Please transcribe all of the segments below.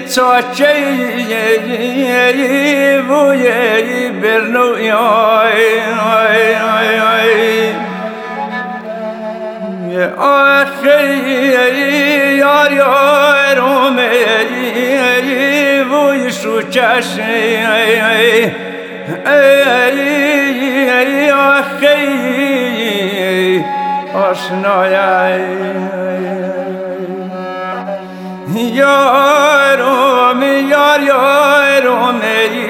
چاچه بوی برنوی آخی یار یارم بوی شو چشی آخی آشنای یارم یار یارم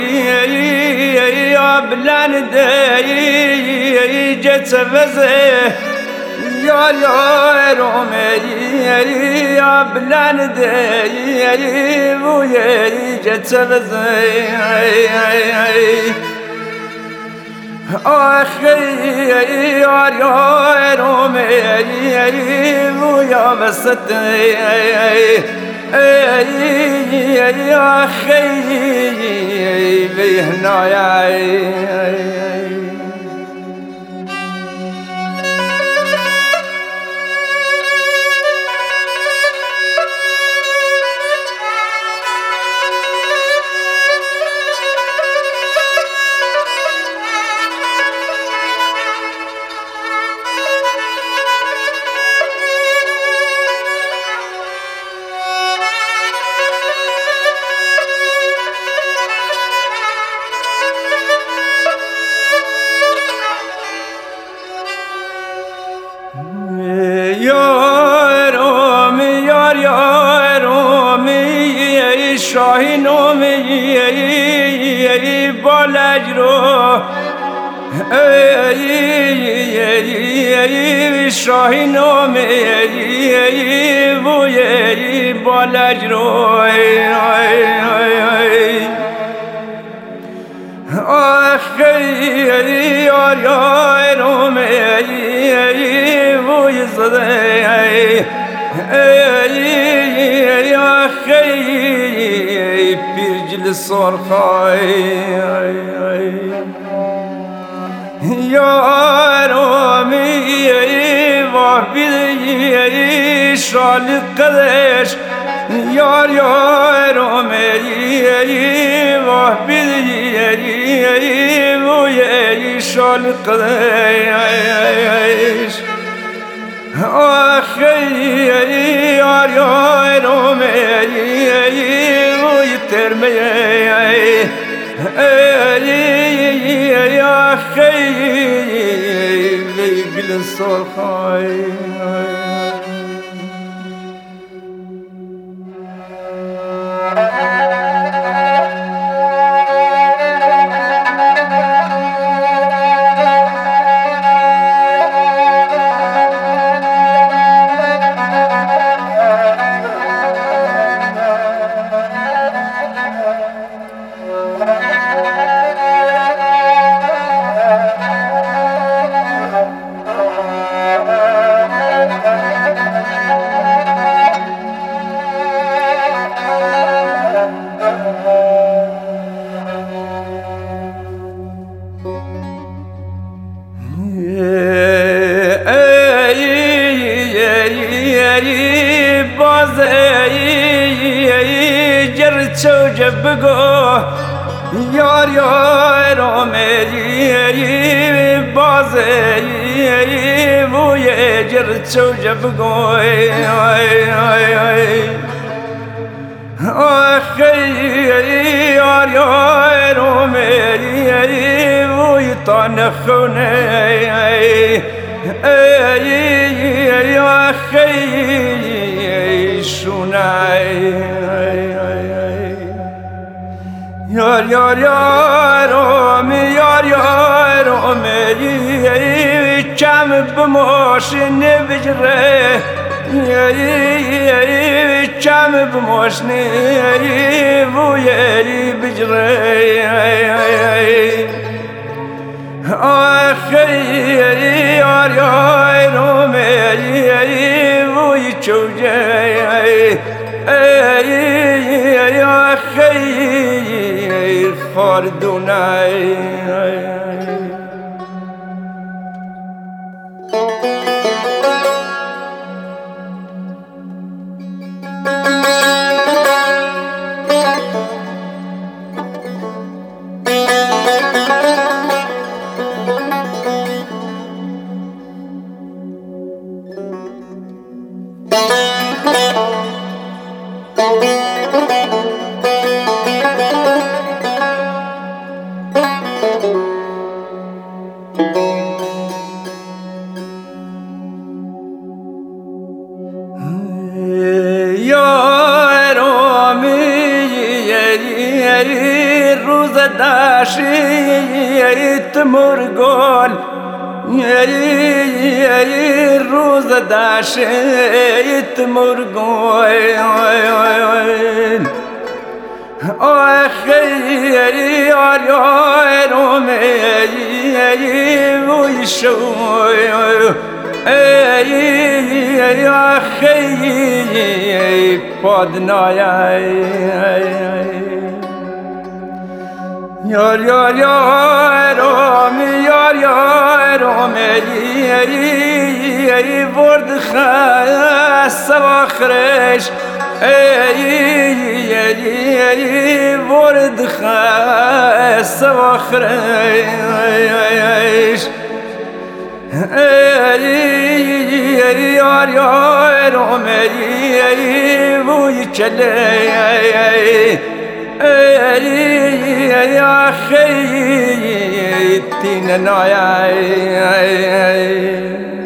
بلنده جت وزه یار یارم بلنده بوی جت وزه آخی یار یارم بوی وسط آخی بهنای یارم یار یارم شاهینم بالج رو شاهینم بوی بالج رو آخی یار یارم بوی زده آخی پیرجل سرخای یارم وحبی شال قدش یار یارم وحبی بوی شال قدش آخی یار یارم بوی ترمه آخی گل سرخای چوجه بگو یار یارم بازه بوی جر چوجه بگو آخی یار یارم بوی تان خونه آخی شونای یار یار یارم یار یارم کم بماشین بجره کم بماشین بوی بجره آخی یار یارم بوی چوجه آخی خاردونای روز داشت مرگل روز داشت مرگل آخری آریارم وی شوی آخری پادنای یار یار یارم یار یارم ورد خاص آخرش ورد خاص آخرش یار یارم وی چله يا أخي تين نايا